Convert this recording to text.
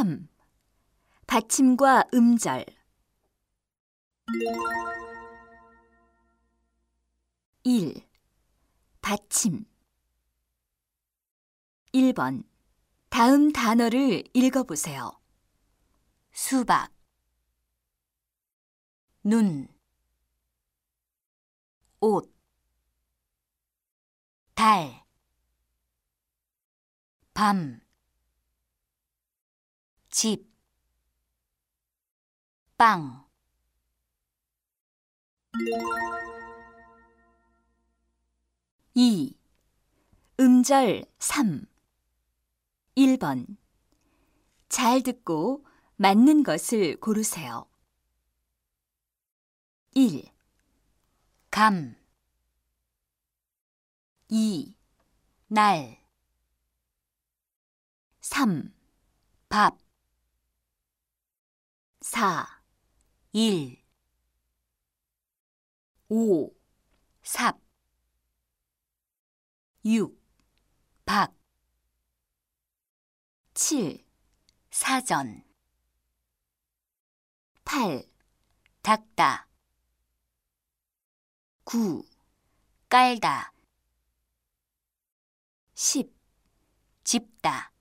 3. 받침과 음절. 1. 받침. 1번. 다음 단어를 읽어보세요. 수박, 눈, 옷, 달, 밤, 집, 빵. 2. 음절 3. 1번. 잘 듣고 맞는 것을 고르세요. 1. 감. 2. 날. 3. 밥. 4. 일. 5. 삽. 6. 박. 7. 사전. 8. 닦다. 9. 깔다. 10. 집다.